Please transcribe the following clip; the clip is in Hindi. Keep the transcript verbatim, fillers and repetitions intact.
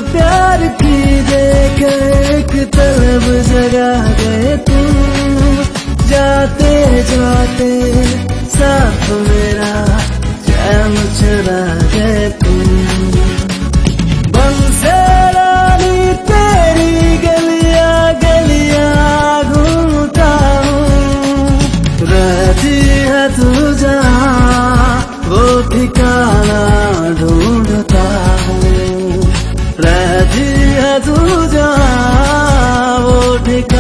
प्यार की देखे एक तलब जगा गए तुम, जाते जाते साथ मेरा चैन चुरा गए तुम। बंसेरानी तेरी गलियां गलियां घूमता हूँ, रहती है तू जहाँ वो ठिकाना ढूंढता हूँ, रहती है तू जहाँ वो ठिकाना